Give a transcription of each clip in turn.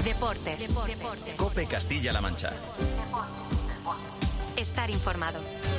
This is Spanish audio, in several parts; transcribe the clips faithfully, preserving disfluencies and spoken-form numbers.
Deportes. Deportes. COPE Castilla-La Mancha. Estar informado.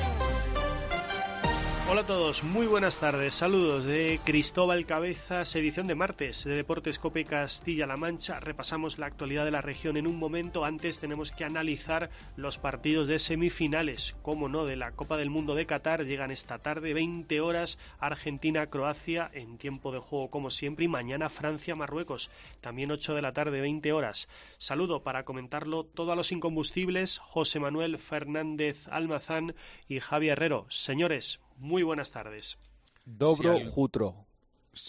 Hola a todos, muy buenas tardes, saludos de Cristóbal Cabezas, edición de martes de Deportes COPE Castilla-La Mancha. Repasamos la actualidad de la región en un momento. Antes tenemos que analizar los partidos de semifinales, como no, de la Copa del Mundo de Qatar. Llegan esta tarde, veinte horas, Argentina-Croacia en tiempo de juego como siempre, y mañana Francia-Marruecos, también ocho de la tarde, veinte horas. Saludo para comentarlo todo a los incombustibles, José Manuel Fernández Almazán y Javi Herrero. Señores, muy buenas tardes. Dobro sí, jutro. Sí.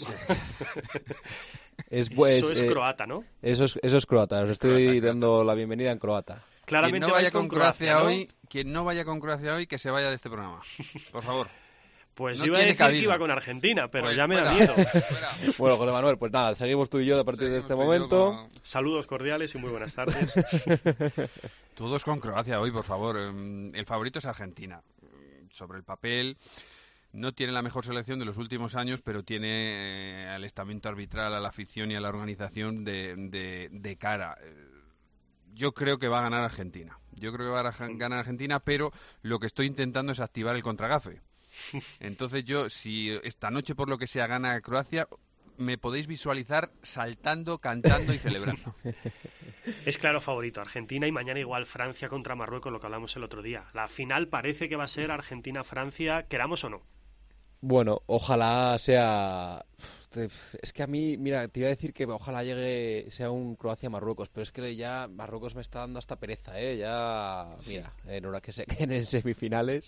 es, pues, eso es eh, croata, ¿no? Eso es, eso es croata. Os estoy croata, dando la bienvenida en croata. Claramente quien no vaya vais con, con Croacia, Croacia, ¿no? hoy, quien no vaya con Croacia hoy, que se vaya de este programa. Por favor. Pues no yo iba a decir cabida. que iba con Argentina, pero Pues ya me fuera, da miedo. fuera. Bueno, José Manuel, pues nada, seguimos tú y yo a partir de Seguimos este tú y yo momento. con- Saludos cordiales y muy buenas tardes. Todos con Croacia hoy, por favor. El favorito es Argentina. Sobre el papel, no tiene la mejor selección de los últimos años, pero tiene eh, al estamento arbitral, a la afición y a la organización de, de, de cara. Yo creo que va a ganar Argentina. Yo creo que va a ganar Argentina, pero lo que estoy intentando es activar el contragafe. Entonces yo, si esta noche por lo que sea gana Croacia, me podéis visualizar saltando, cantando y celebrando. Es claro favorito Argentina, y mañana igual Francia contra Marruecos, lo que hablamos el otro día. La final parece que va a ser Argentina-Francia, queramos o no. Bueno, ojalá sea... Es que a mí, mira, te iba a decir que ojalá llegue, sea un Croacia-Marruecos, pero es que ya Marruecos me está dando hasta pereza, ¿eh? Ya, mira, en hora que se queden en semifinales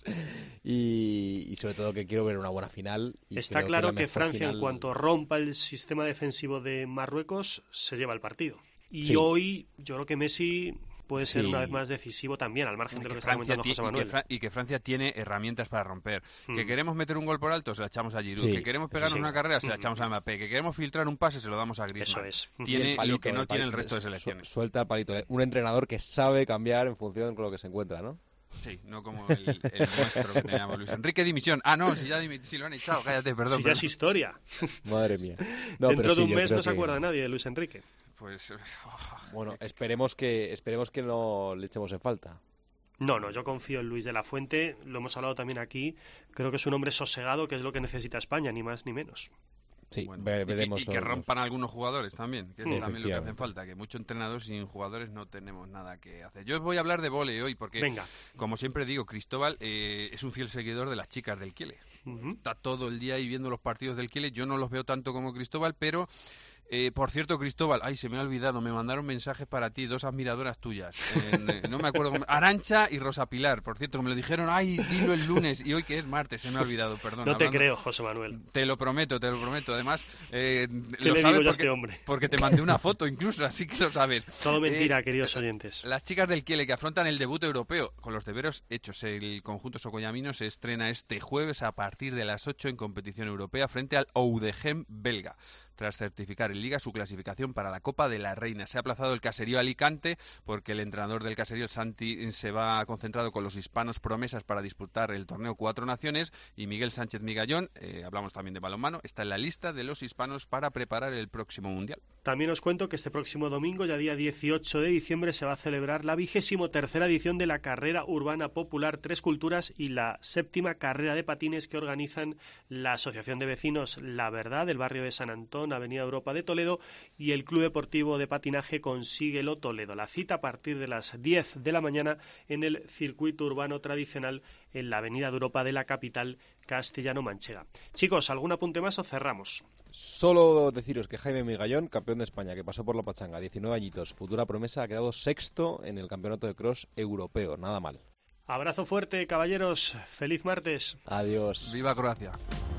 y, y sobre todo que quiero ver una buena final. Y Está creo claro la que mejor Francia, final- en cuanto rompa el sistema defensivo de Marruecos, se lleva el partido. Y Sí. hoy yo creo que Messi puede ser Sí. una vez más decisivo también, al margen Y de lo que, que está Francia comentando ti- José y, que Manuel. Fra- y que Francia tiene herramientas para romper. Que Mm. queremos meter un gol por alto, se la echamos a Giroud. Sí. Que queremos pegarnos Sí. una carrera, se la Mm. echamos a Mbappé. Que queremos filtrar un pase, se lo damos a Eso Griezmann. es. Y Tiene el palito, lo que no el tiene el palito, resto de su- selecciones. Suelta el palito. Un entrenador que sabe cambiar en función de lo que se encuentra, ¿no? Sí, no como el, el nuestro que teníamos, Luis Enrique dimisión. Ah, no, si ya dimi- si lo han echado, cállate, perdón. Si ya es perdón. historia. Madre mía. No, Dentro pero sí, de un yo mes creo no se que- acuerda nadie de Luis Enrique. Pues, Bueno, esperemos que esperemos que no le echemos en falta. No, no, yo confío en Luis de la Fuente, lo hemos hablado también aquí, creo que es un hombre sosegado, que es lo que necesita España, ni más ni menos. Sí, bueno, ve- y que- veremos. y que, todos los- rompan algunos jugadores también, que es Sí, también lo que hacen efectivamente. falta, que muchos entrenadores sin jugadores no tenemos nada que hacer. Yo os voy a hablar de vóley hoy, porque Venga. como siempre digo, Cristóbal eh, es un fiel seguidor de las chicas del Kiele. Ujú. Está todo el día ahí viendo los partidos del Kiele. Yo no los veo tanto como Cristóbal, pero eh, por cierto, Cristóbal, ay, se me ha olvidado, me mandaron mensajes para ti, dos admiradoras tuyas. En, eh, no me acuerdo cómo, Arancha y Rosa Pilar, por cierto, que me lo dijeron, ay, dilo el lunes, y hoy que es martes, se me ha olvidado, perdón. No te hablando- creo, José Manuel. Te lo prometo, te lo prometo. Además, eh, ¿Qué lo le sabes digo yo a porque, este hombre? porque te mandé una foto incluso, así que lo sabes. Todo mentira, Eh, queridos oyentes. Las chicas del Kiele que afrontan el debut europeo con los deberes hechos. El conjunto socoyamino se estrena este jueves a partir de las ocho en competición europea frente al Oudegem belga. Tras certificar en Liga su clasificación para la Copa de la Reina. Se ha aplazado el caserío Alicante porque el entrenador del caserío, Santi, se va concentrado con los hispanos promesas para disputar el torneo Cuatro Naciones, y Miguel Sánchez Migallón, eh, hablamos también de balonmano, está en la lista de los hispanos para preparar el próximo Mundial. También os cuento que este próximo domingo, ya día dieciocho de diciembre, se va a celebrar la vigésimo tercera edición de la Carrera Urbana Popular Tres Culturas y la séptima carrera de patines que organizan la Asociación de Vecinos La Verdad del barrio de San Antón, Avenida Europa de Toledo, y el Club Deportivo de Patinaje Consíguelo Toledo. La cita a partir de las diez de la mañana en el circuito urbano tradicional en la Avenida de Europa de la capital castellano-manchega. Chicos, ¿algún apunte más o cerramos? Solo deciros que Jaime Migallón, campeón de España, que pasó por la pachanga, diecinueve añitos, futura promesa, ha quedado sexto en el campeonato de cross europeo. Nada mal. Abrazo fuerte, caballeros. Feliz martes. Adiós. ¡Viva Croacia!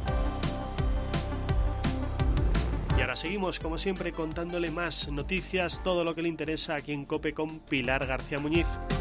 Y ahora seguimos, como siempre, contándole más noticias, todo lo que le interesa aquí en COPE con Pilar García Muñiz.